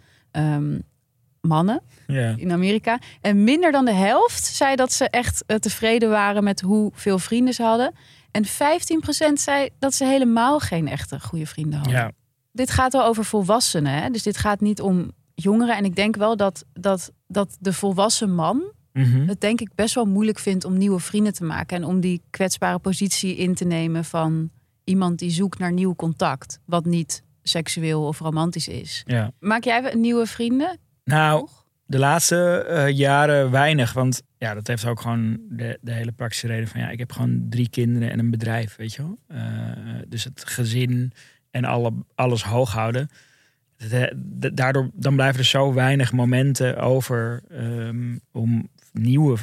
mannen in Amerika. En minder dan de helft zei dat ze echt tevreden waren met hoeveel vrienden ze hadden. En 15% zei dat ze helemaal geen echte goede vrienden hadden. Ja. Dit gaat wel over volwassenen. Hè? Dus dit gaat niet om jongeren. En ik denk wel dat de volwassen man het denk ik best wel moeilijk vindt om nieuwe vrienden te maken. En om die kwetsbare positie in te nemen van iemand die zoekt naar nieuw contact. Wat niet seksueel of romantisch is. Ja. Maak jij nieuwe vrienden? Nou, de laatste jaren weinig. Want dat heeft ook gewoon de hele praktische reden van... ik heb gewoon 3 kinderen en een bedrijf, weet je wel. Dus het gezin en alles hoog houden. Daardoor dan blijven er zo weinig momenten over om nieuwe...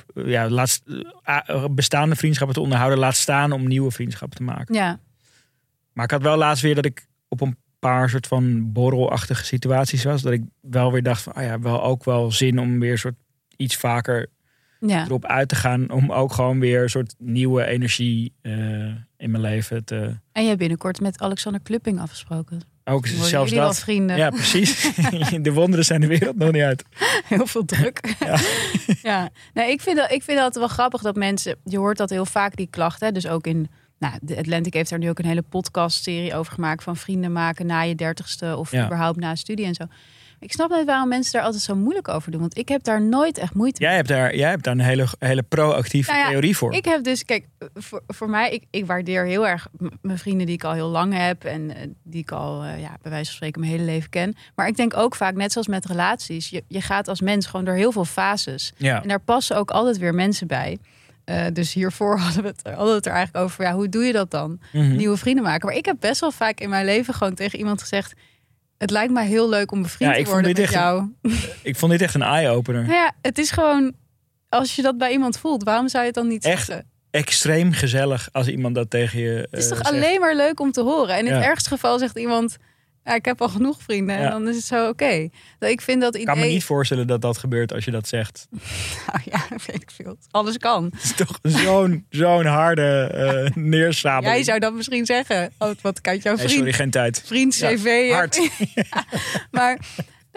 bestaande vriendschappen te onderhouden. Laat staan om nieuwe vriendschappen te maken. Ja. Maar ik had wel laatst weer dat ik op een paar soort van borrelachtige situaties was. Dat ik wel weer dacht van, wel ook wel zin om weer soort iets vaker erop uit te gaan. Om ook gewoon weer een soort nieuwe energie in mijn leven te... En je hebt binnenkort met Alexander Klupping afgesproken. Ook zelfs dat. Vrienden. Ja, precies. De wonderen zijn de wereld nog niet uit. Heel veel druk. Ja. Nee, ik vind dat wel grappig dat mensen... Je hoort dat heel vaak, die klachten. Hè? Dus ook in... de Atlantic heeft daar nu ook een hele podcastserie over gemaakt... van vrienden maken na je 30ste of überhaupt na studie en zo. Ik snap niet waarom mensen daar altijd zo moeilijk over doen. Want ik heb daar nooit echt moeite mee. Jij hebt daar een hele proactieve theorie voor. Ik heb dus, kijk, voor mij... Ik waardeer heel erg mijn vrienden die ik al heel lang heb... en die ik al, bij wijze van spreken, mijn hele leven ken. Maar ik denk ook vaak, net zoals met relaties... je gaat als mens gewoon door heel veel fases. Ja. En daar passen ook altijd weer mensen bij... Dus hiervoor hadden we het er eigenlijk over... hoe doe je dat dan? Nieuwe vrienden maken. Maar ik heb best wel vaak in mijn leven gewoon tegen iemand gezegd... het lijkt mij heel leuk om bevriend te worden met jou. Ik vond dit echt een eye-opener. Nou ja, het is gewoon... als je dat bij iemand voelt, waarom zou je het dan niet zeggen? Extreem gezellig als iemand dat tegen je Het is toch zegt. Alleen maar leuk om te horen. En in het ergste geval zegt iemand... ik heb al genoeg vrienden en dan is het zo oké. Ik vind dat idee... Ik kan me niet voorstellen dat dat gebeurt als je dat zegt. Nou ja, weet ik veel. Alles kan. Het is toch zo'n harde neersabeling. Jij zou dat misschien zeggen. Wat kan jouw vriend? Sorry, geen tijd. Vriend CV. Hard. Maar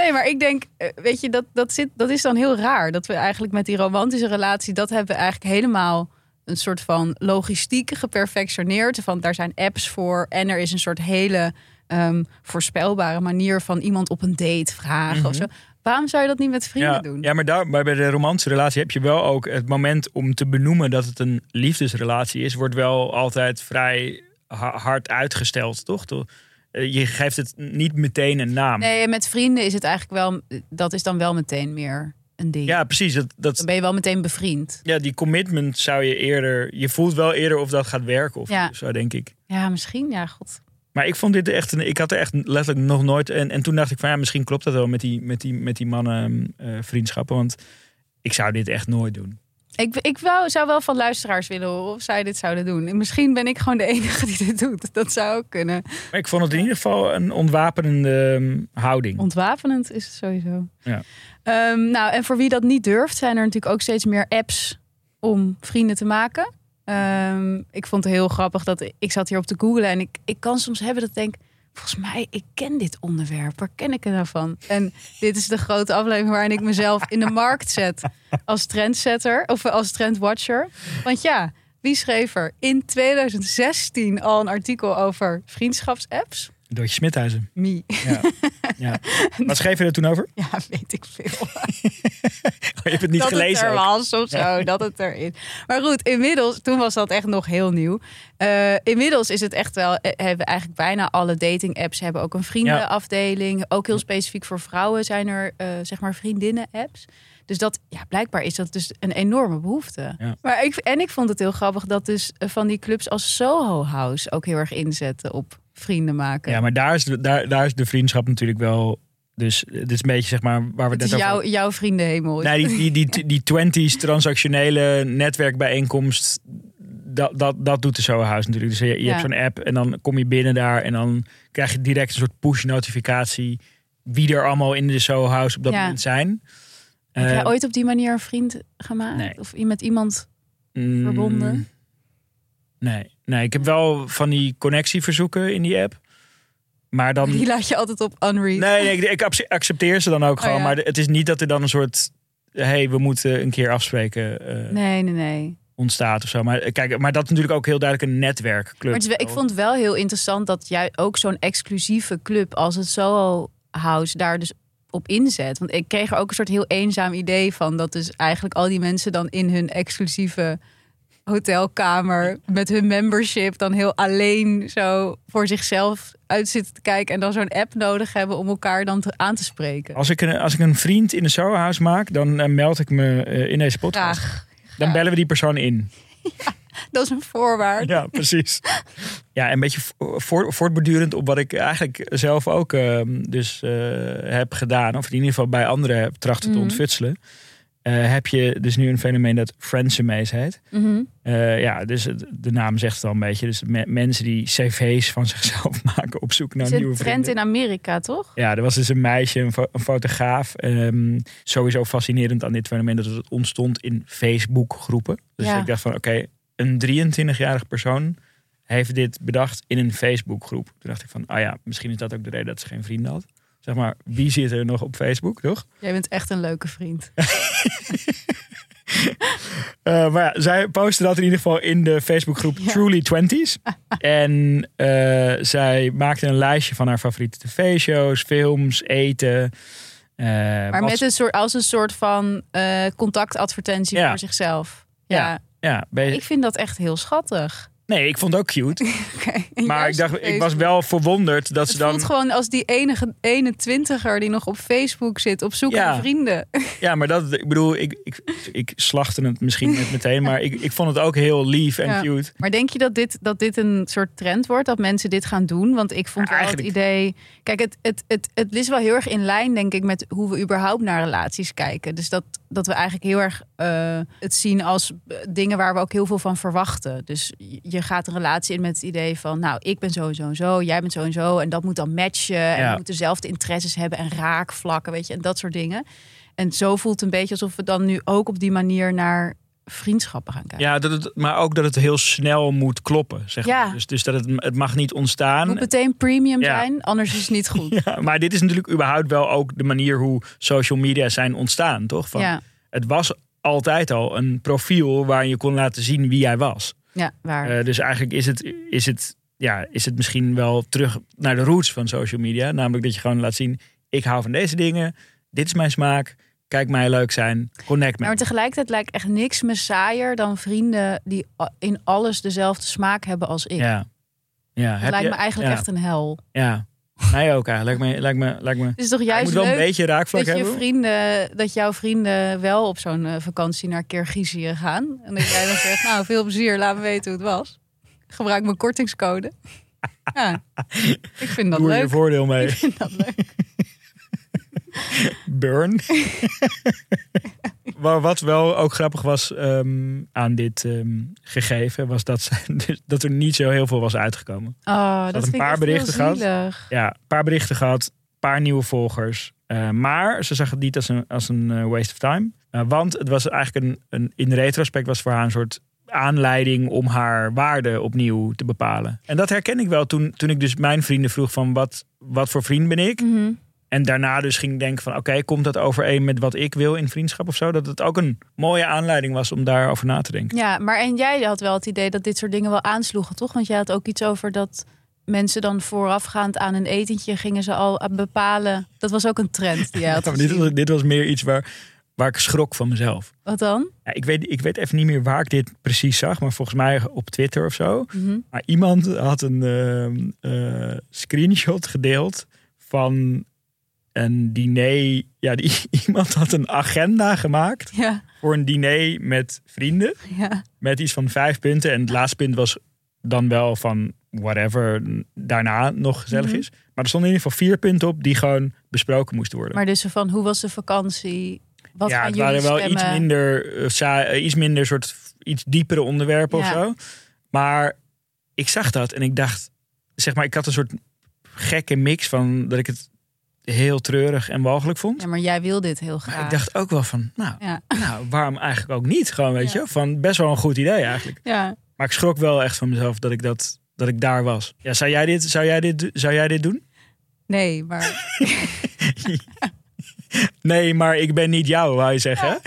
Nee, maar ik denk, weet je, dat is dan heel raar. Dat we eigenlijk met die romantische relatie, dat hebben we eigenlijk helemaal een soort van logistiek geperfectioneerd. Van daar zijn apps voor en er is een soort hele voorspelbare manier van iemand op een date vragen of zo. Waarom zou je dat niet met vrienden doen? Ja, maar bij de romantische relatie heb je wel ook het moment om te benoemen dat het een liefdesrelatie is, wordt wel altijd vrij hard uitgesteld, toch? Je geeft het niet meteen een naam. Nee, met vrienden is het eigenlijk wel, dat is dan wel meteen meer een ding. Ja, precies. Dan ben je wel meteen bevriend. Ja, die commitment zou je voelt wel eerder of dat gaat werken of zo, denk ik. Ja, misschien. Ja, god. Maar ik vond dit echt, ik had er echt letterlijk nog nooit. En toen dacht ik van misschien klopt dat wel met die mannen vriendschappen. Want ik zou dit echt nooit doen. Ik zou wel van luisteraars willen horen of zij dit zouden doen. En misschien ben ik gewoon de enige die dit doet. Dat zou ook kunnen. Maar ik vond het in ieder geval een ontwapenende houding. Ontwapenend is het sowieso. Ja. Nou, en voor wie dat niet durft, zijn er natuurlijk ook steeds meer apps om vrienden te maken. Ik vond het heel grappig dat ik zat hier op te googlen en ik kan soms hebben dat ik denk, volgens mij, ik ken dit onderwerp. Waar ken ik het nou van? En dit is de grote aflevering waarin ik mezelf in de markt zet als trendsetter of als trendwatcher. Want ja, wie schreef er in 2016 al een artikel over vriendschapsapps? Doortje Smithuizen. Me. Ja. Wat schreef je er toen over? Ja, weet ik veel. Je hebt het niet gelezen. Dat het er was of zo, dat het er is. Maar goed, inmiddels, toen was dat echt nog heel nieuw. Inmiddels is het echt wel, hebben eigenlijk bijna alle dating apps hebben ook een vriendenafdeling. Ook heel specifiek voor vrouwen zijn er, zeg maar, vriendinnen apps. Dus dat, blijkbaar is dat dus een enorme behoefte. Ja. Maar ik vond het heel grappig dat dus van die clubs als Soho House ook heel erg inzetten op vrienden maken. Ja, maar daar is de vriendschap natuurlijk wel. Dus het is een beetje, zeg maar, waar we het net over... jouw vriendenhemel. Nee, die 20's transactionele netwerkbijeenkomst. Dat doet de Soho House natuurlijk. Dus je hebt zo'n app en dan kom je binnen daar en dan krijg je direct een soort push notificatie wie er allemaal in de Soho House op dat moment zijn. Heb jij ooit op die manier een vriend gemaakt? Nee. Of met iemand verbonden? Nee, ik heb wel van die connectieverzoeken in die app. Maar dan... Die laat je altijd op unread. Nee, ik accepteer ze dan ook gewoon. Ja. Maar het is niet dat er dan een soort... we moeten een keer afspreken. Nee. Ontstaat of zo. Maar kijk, maar dat is natuurlijk ook heel duidelijk een netwerkclub. Maar ik vond het wel heel interessant dat jij ook zo'n exclusieve club als het Soho House daar dus op inzet. Want ik kreeg er ook een soort heel eenzaam idee van dat dus eigenlijk al die mensen dan in hun exclusieve hotelkamer met hun membership dan heel alleen zo voor zichzelf uit zitten te kijken en dan zo'n app nodig hebben om elkaar dan aan te spreken. Als ik een vriend in de Soho House maak, dan meld ik me in deze podcast. Graag. Dan bellen we die persoon in. Ja, dat is een voorwaarde. Ja, precies. Ja, een beetje voortbordurend op wat ik eigenlijk zelf ook heb gedaan. Of in ieder geval bij anderen heb trachten te ontfutselen. Heb je dus nu een fenomeen dat friendsemaze heet. Dus de naam zegt het al een beetje. Dus mensen die cv's van zichzelf maken op zoek naar nieuwe vrienden. Het is een trend in Amerika, toch? Ja, er was dus een meisje, een fotograaf. Sowieso fascinerend aan dit fenomeen dat het ontstond in Facebook groepen. Dus ik dacht van oké, een 23-jarig persoon heeft dit bedacht in een Facebook groep. Toen dacht ik van, misschien is dat ook de reden dat ze geen vrienden had. Zeg maar, wie zit er nog op Facebook, toch? Jij bent echt een leuke vriend. Maar zij postte dat in ieder geval in de Facebookgroep Truly 20's. En zij maakte een lijstje van haar favoriete tv-shows, films, eten. Maar met een soort van contactadvertentie voor zichzelf. Ja. Ik vind dat echt heel schattig. Nee, ik vond het ook cute. Maar ik was wel verwonderd dat ze dan... Het voelt gewoon als die ene twintiger die nog op Facebook zit op zoek naar vrienden. Ja, maar ik bedoel, ik slachtte het misschien net meteen, maar ik vond het ook heel lief en cute. Maar denk je dat dit een soort trend wordt, dat mensen dit gaan doen? Want ik vond wel het idee... Kijk, het is wel heel erg in lijn, denk ik, met hoe we überhaupt naar relaties kijken. Dus dat we eigenlijk heel erg het zien als dingen waar we ook heel veel van verwachten. Dus je gaat een relatie in met het idee van, nou, ik ben zo en zo, jij bent zo en zo. En dat moet dan matchen. En we moeten dezelfde interesses hebben en raakvlakken, weet je, en dat soort dingen. En zo voelt het een beetje alsof we dan nu ook op die manier naar vriendschappen gaan kijken. Ja, maar ook dat het heel snel moet kloppen. Zeg maar. Dus dat het mag niet ontstaan. Het moet meteen premium zijn, anders is het niet goed. Ja, maar dit is natuurlijk überhaupt wel ook de manier hoe social media zijn ontstaan, toch? Het was altijd al een profiel waar je kon laten zien wie jij was. Ja, waar. Dus eigenlijk is het misschien wel terug naar de roots van social media. Namelijk dat je gewoon laat zien, ik hou van deze dingen. Dit is mijn smaak. Kijk mij leuk zijn. Connect me. Maar tegelijkertijd lijkt echt niks me saaier dan vrienden die in alles dezelfde smaak hebben als ik. Ja. Dat lijkt me eigenlijk echt een hel. Ja. Mij ook eigenlijk. Lijkt me. Het is toch juist moet wel leuk een beetje raakvlak dat hebben. Dat jouw vrienden wel op zo'n vakantie naar Kirgizië gaan. En dat jij dan zegt, nou, veel plezier, laat me weten hoe het was. Gebruik mijn kortingscode. Ja, ik vind dat leuk. Doe leuk. je voordeel mee. Ik vind dat leuk. Burn. Maar wat wel ook grappig was aan dit gegeven, was dat er niet zo heel veel was uitgekomen. Oh, dat vind ik echt heel zielig. Ja, een paar berichten gehad, een paar nieuwe volgers. Maar ze zag het niet als een waste of time. Want het was eigenlijk in retrospect was voor haar een soort aanleiding om haar waarde opnieuw te bepalen. En dat herken ik wel toen ik dus mijn vrienden vroeg van wat voor vriend ben ik? Mm-hmm. En daarna dus ging denken van oké, komt dat overeen met wat ik wil in vriendschap of zo? Dat het ook een mooie aanleiding was om daarover na te denken. Ja, maar en jij had wel het idee dat dit soort dingen wel aansloegen, toch? Want jij had ook iets over dat mensen dan voorafgaand aan een etentje gingen ze al bepalen. Dat was ook een trend die jij had gezien. Dit was meer iets waar ik schrok van mezelf. Wat dan? Ja, ik weet even niet meer waar ik dit precies zag, maar volgens mij op Twitter of zo. Mm-hmm. Maar iemand had een screenshot gedeeld van een diner. Ja, iemand had een agenda gemaakt voor een diner met vrienden. Ja. Met iets van 5 punten. En het laatste punt was dan wel van whatever daarna nog gezellig is. Maar er stonden in ieder geval 4 punten op die gewoon besproken moesten worden. Maar dus van hoe was de vakantie? Wat ja, gaan het jullie waren wel stemmen? iets minder soort iets diepere onderwerpen of zo. Maar ik zag dat en ik dacht, zeg maar, ik had een soort gekke mix van dat ik het heel treurig en walgelijk vond. Ja, maar jij wil dit heel graag. Maar ik dacht ook wel van, nou, waarom eigenlijk ook niet? Gewoon, weet je, van best wel een goed idee eigenlijk. Ja. Maar ik schrok wel echt van mezelf dat ik daar was. Ja, zou jij dit doen? Nee, maar nee, maar ik ben niet jou, wou je zeggen. Ja.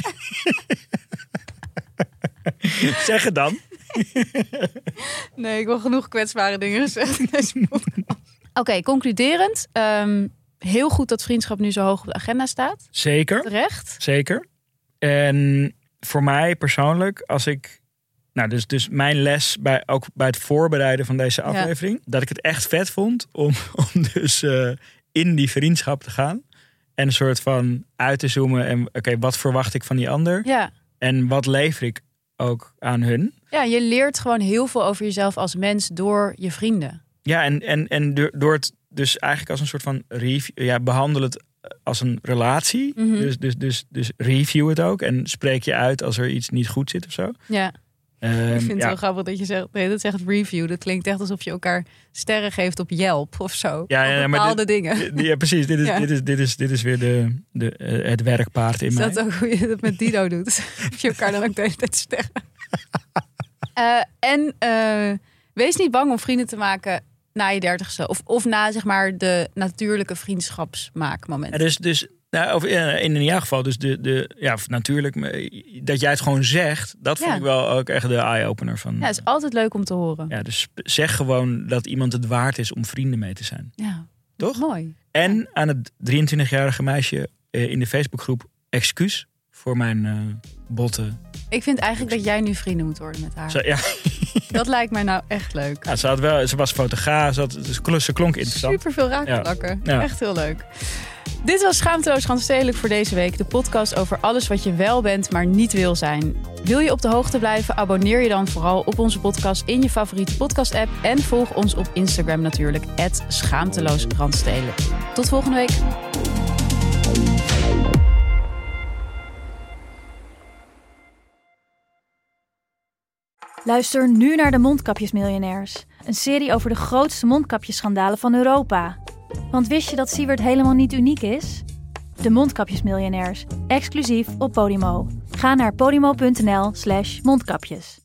Zeg het dan. Nee, ik wil genoeg kwetsbare dingen gezegd in deze podcast. Oké, concluderend. Heel goed dat vriendschap nu zo hoog op de agenda staat. Zeker. Terecht. Zeker. En voor mij persoonlijk, als ik... Nou, dus mijn les ook bij het voorbereiden van deze aflevering... dat ik het echt vet vond om dus in die vriendschap te gaan. En een soort van uit te zoomen. En oké, wat verwacht ik van die ander? Ja. En wat lever ik ook aan hun? Ja, je leert gewoon heel veel over jezelf als mens door je vrienden. Ja, en door het dus eigenlijk als een soort van review... Ja, behandel het als een relatie. Mm-hmm. Dus review het ook. En spreek je uit als er iets niet goed zit of zo. Ja. Ik vind het wel grappig dat je zegt review. Dat klinkt echt alsof je elkaar sterren geeft op Yelp of zo. Ja, op bepaalde dingen. Ja, precies. Dit is weer het werkpaard in mij. Is dat ook hoe je dat met Dido doet? Of je elkaar dan ook de hele tijd sterren. Wees niet bang om vrienden te maken na je 30ste. Of na, zeg maar, de natuurlijke vriendschapsmaakmomenten. Ja, dus in ieder geval, dus natuurlijk, dat jij het gewoon zegt, dat vond ik wel ook echt de eye-opener van. Ja, het is altijd leuk om te horen. Ja, dus zeg gewoon dat iemand het waard is om vrienden mee te zijn. Ja, toch? Mooi. En aan het 23-jarige meisje in de Facebookgroep, excuus voor mijn botte. Ik vind eigenlijk dat jij nu vrienden moet worden met haar. Ja. Dat lijkt mij nou echt leuk. Ja, ze was fotograaf, ze klonk interessant. Super veel raakvlakken. Ja. Echt heel leuk. Dit was Schaamteloos Randstedelijk voor deze week. De podcast over alles wat je wel bent, maar niet wil zijn. Wil je op de hoogte blijven? Abonneer je dan vooral op onze podcast in je favoriete podcast-app. En volg ons op Instagram natuurlijk, @schaamteloosrandstedelijk. Tot volgende week. Luister nu naar de Mondkapjesmiljonairs. Een serie over de grootste mondkapjesschandalen van Europa. Want wist je dat Siewert helemaal niet uniek is? De Mondkapjesmiljonairs, exclusief op Podimo. Ga Ga naar podimo.nl/mondkapjes.